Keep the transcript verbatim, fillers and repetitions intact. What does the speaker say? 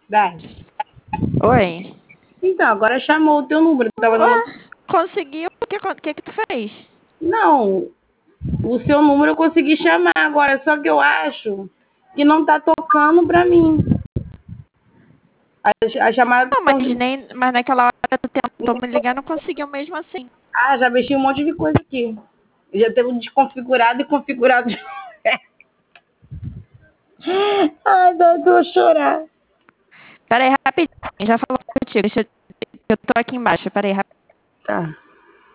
Dai. Oi. Então, agora chamou o teu número. Tu tava no... Ué, conseguiu? O que, que que tu fez? Não, o seu número eu consegui chamar agora, só que eu acho que não tá tocando pra mim. A, a chamada... Não, mas, nem, mas naquela hora tu tentou me ligar, não conseguiu mesmo assim. Ah, já mexi um monte de coisa aqui. Já teve um desconfigurado e configurado. Ai, dá dor chorar. Pera aí, rapidinho, já falou contigo. Deixa eu, eu tô aqui embaixo, pera aí, rapidinho. Tá.